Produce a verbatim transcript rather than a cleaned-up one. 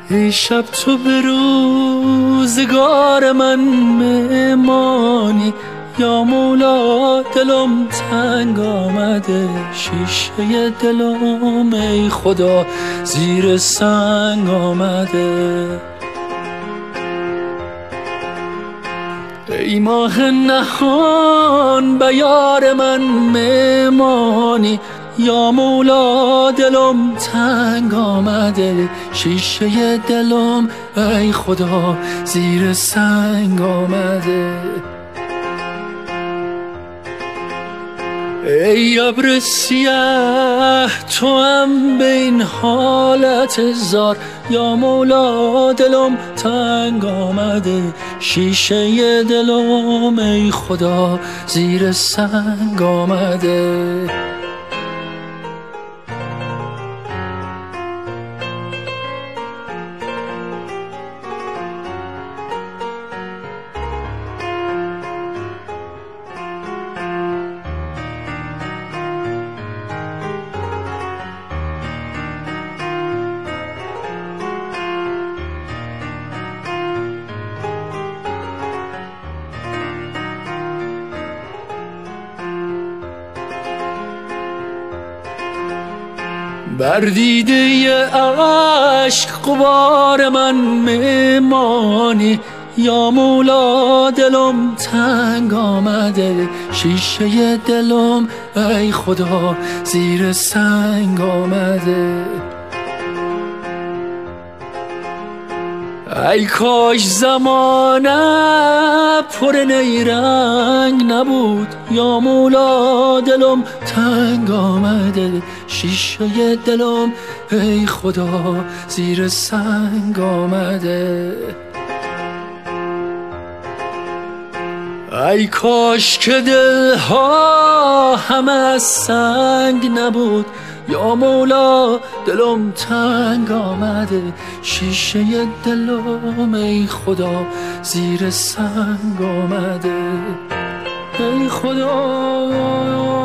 ای شب تو به روزگار من مهمانی، یا مولا دلم تنگ آمده، شیشه دلم ای خدا زیر سنگ آمده. ای ماه نهان به یار من مهمانی، یا مولا دلم تنگ آمده، شیشه دلم ای خدا زیر سنگ آمده. ای ابر سیاه تو هم به این حالت زار، یا مولا دلم تنگ آمده، شیشه دلم ای خدا زیر سنگ آمده. بر دیده عشق غبار من مهمانی، یا مولا دلم تنگ آمده، شیشه دلم ای خدا زیر سنگ آمده. ای کاش زمانه پر نیرنگ نبود، یا مولا دلم تنگ آمده، شیشه دلم ای خدا زیر سنگ آمده. ای کاش که دلها همه از سنگ نبود، یا مولا دلم تنگ آمده، شیشه دلم ای خدا زیر سنگ آمده. ای خدا